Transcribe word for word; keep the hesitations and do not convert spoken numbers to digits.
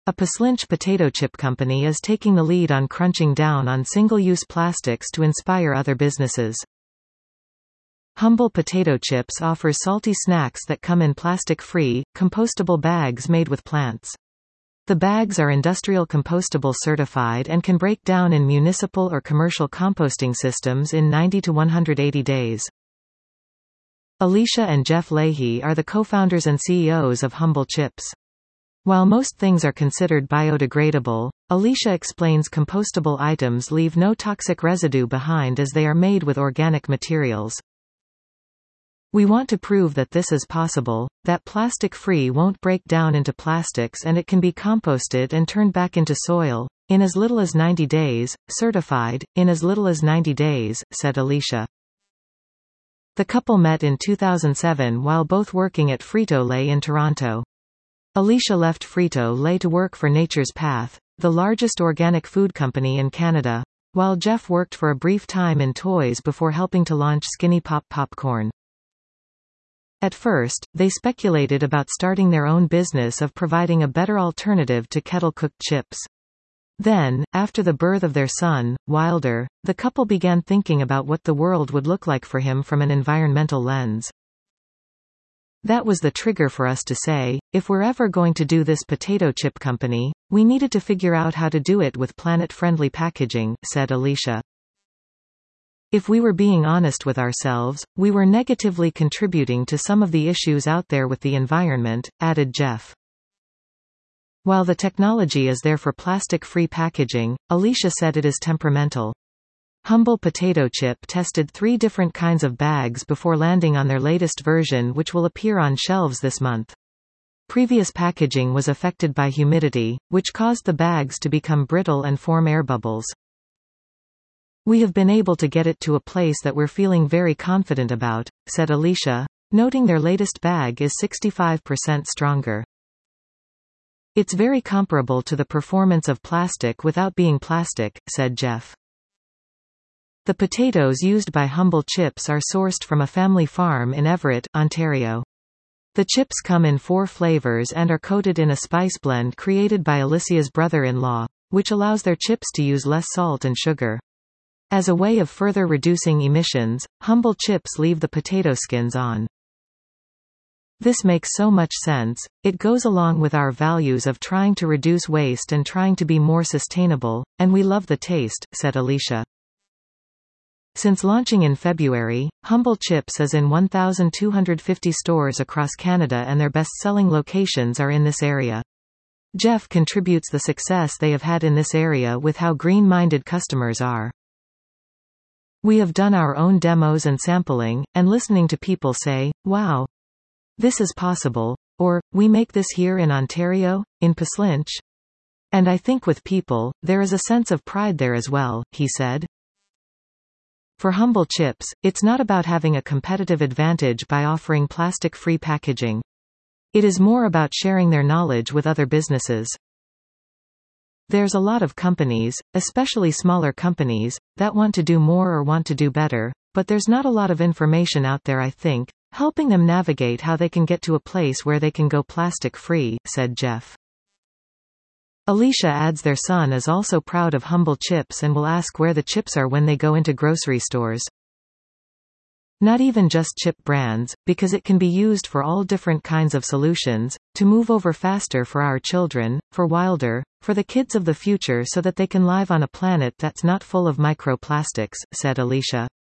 A Paslinch potato chip company is taking the lead on crunching down on single-use plastics to inspire other businesses. Humble Potato Chips offers salty snacks that come in plastic-free, compostable bags made with plants. The bags are industrial compostable certified and can break down in municipal or commercial composting systems in ninety to one hundred eighty days. Alicia and Jeff Leahy are the co-founders and C E Os of Humble Chips. While most things are considered biodegradable, Alicia explains compostable items leave no toxic residue behind as they are made with organic materials. We want to prove that this is possible, that plastic-free won't break down into plastics and it can be composted and turned back into soil, in as little as ninety days, certified, in as little as ninety days, said Alicia. The couple met in two thousand seven while both working at Frito-Lay in Toronto. Alicia left Frito-Lay to work for Nature's Path, the largest organic food company in Canada, while Jeff worked for a brief time in toys before helping to launch Skinny Pop Popcorn. At first, they speculated about starting their own business of providing a better alternative to kettle-cooked chips. Then, after the birth of their son, Wilder, the couple began thinking about what the world would look like for him from an environmental lens. That was the trigger for us to say, if we're ever going to do this potato chip company, we needed to figure out how to do it with planet-friendly packaging, said Alicia. If we were being honest with ourselves, we were negatively contributing to some of the issues out there with the environment, added Jeff. While the technology is there for plastic-free packaging, Alicia said it is temperamental. Humble Potato Chip tested three different kinds of bags before landing on their latest version, which will appear on shelves this month. Previous packaging was affected by humidity, which caused the bags to become brittle and form air bubbles. We have been able to get it to a place that we're feeling very confident about, said Alicia, noting their latest bag is sixty-five percent stronger. It's very comparable to the performance of plastic without being plastic, said Jeff. The potatoes used by Humble Chips are sourced from a family farm in Everett, Ontario. The chips come in four flavors and are coated in a spice blend created by Alicia's brother-in-law, which allows their chips to use less salt and sugar. As a way of further reducing emissions, Humble Chips leave the potato skins on. This makes so much sense. It goes along with our values of trying to reduce waste and trying to be more sustainable, and we love the taste, said Alicia. Since launching in February, Humble Chips is in one thousand two hundred fifty stores across Canada and their best-selling locations are in this area. Jeff contributes the success they have had in this area with how green-minded customers are. We have done our own demos and sampling, and listening to people say, wow, this is possible, or, we make this here in Ontario, in Paslinch. And I think with people, there is a sense of pride there as well, he said. For Humble Chips, it's not about having a competitive advantage by offering plastic-free packaging. It is more about sharing their knowledge with other businesses. There's a lot of companies, especially smaller companies, that want to do more or want to do better, but there's not a lot of information out there, I think, helping them navigate how they can get to a place where they can go plastic-free, said Jeff. Alicia adds their son is also proud of Humble Chips and will ask where the chips are when they go into grocery stores. Not even just chip brands, because it can be used for all different kinds of solutions, to move over faster for our children, for Wilder, for the kids of the future so that they can live on a planet that's not full of microplastics, said Alicia.